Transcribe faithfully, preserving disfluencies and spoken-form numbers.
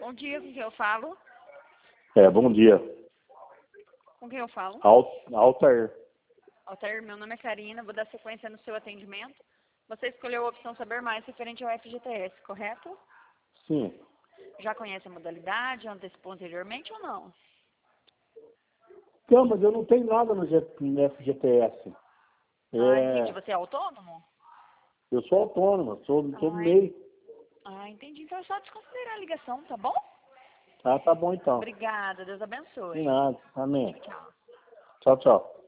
Bom dia, com quem eu falo? É, bom dia. Com quem eu falo? Al- Altair. Altair, meu nome é Karina, vou dar sequência no seu atendimento. Você escolheu a opção Saber Mais referente ao F G T S, correto? Sim. Já conhece a modalidade, antecipou anteriormente ou não? Não, mas eu não tenho nada no, G- no F G T S. Ah, entendi. É, Você é autônomo? eu sou autônomo, sou, sou do Ah, en- meio. ah, entendi. Então é só desconsiderar a ligação, tá bom? Ah, tá bom então. Obrigada, Deus De abençoe. nada. Amém. Tchau. Tchau, tchau.